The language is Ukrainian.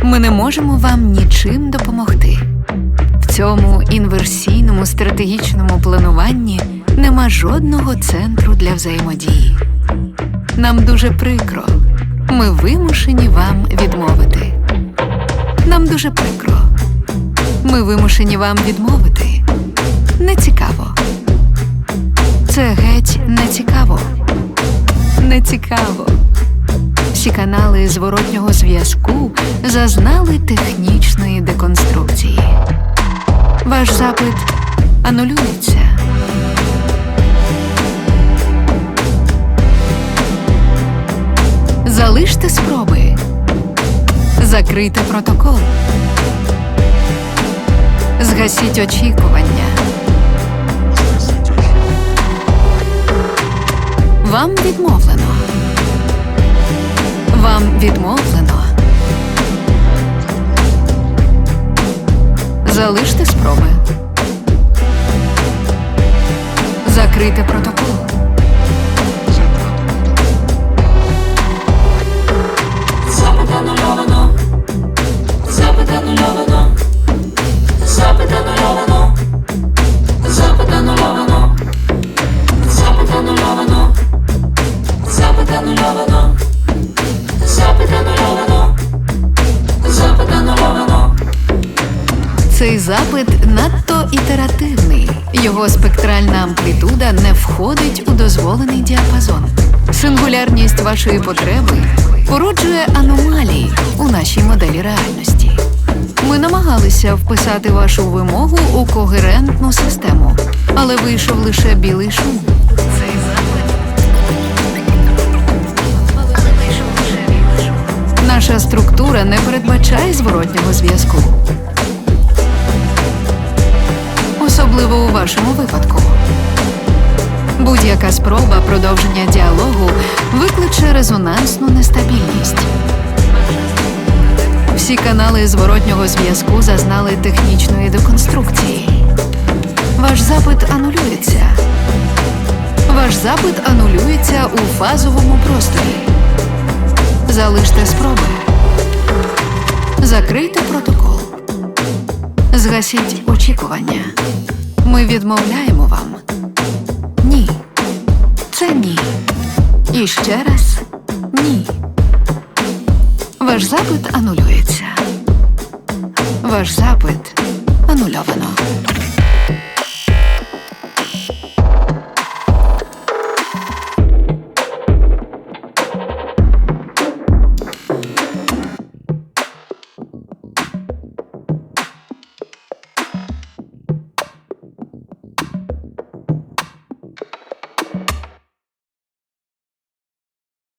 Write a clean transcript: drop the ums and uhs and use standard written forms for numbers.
Ми не можемо вам нічим допомогти. В цьому інверсійному стратегічному плануванні нема жодного центру для взаємодії. Нам дуже прикро. Ми вимушені вам відмовити. Нам дуже прикро. Ми вимушені вам відмовити. Не цікаво. Це геть не цікаво. Не цікаво. Всі канали зворотнього зв'язку зазнали технічної деконструкції. Ваш запит анулюється. Залиште спроби. Закрийте протокол. Згасіть очікування. Вам відмовлено. Вам відмовлено. Залиште спроби. Закрийте протокол. Запит анульовано. Запит анульовано. Запит анульовано. Запит анульовано. Запит анульовано. Запит анульовано. Запит анульовано. Запит анульовано. Цей запит надто ітеративний. Його спектральна амплітуда не входить у дозволений діапазон. Сингулярність вашої потреби породжує аномалії у нашій моделі реальності. Ми намагалися вписати вашу вимогу у когерентну систему, але вийшов лише білий шум. Наша структура не передбачає зворотнього зв'язку. Особливо у вашому випадку. Будь-яка спроба продовження діалогу викличе резонансну нестабільність. Всі канали зворотнього зв'язку зазнали технічної деконструкції. Ваш запит анулюється. Ваш запит анулюється у фазовому просторі. Залиште спроби. Закрийте протокол. Згасіть очікування. Ми відмовляємо вам. Ні. Це ні. І ще раз ні. Ваш запит анулюється. Ваш запит анульовано.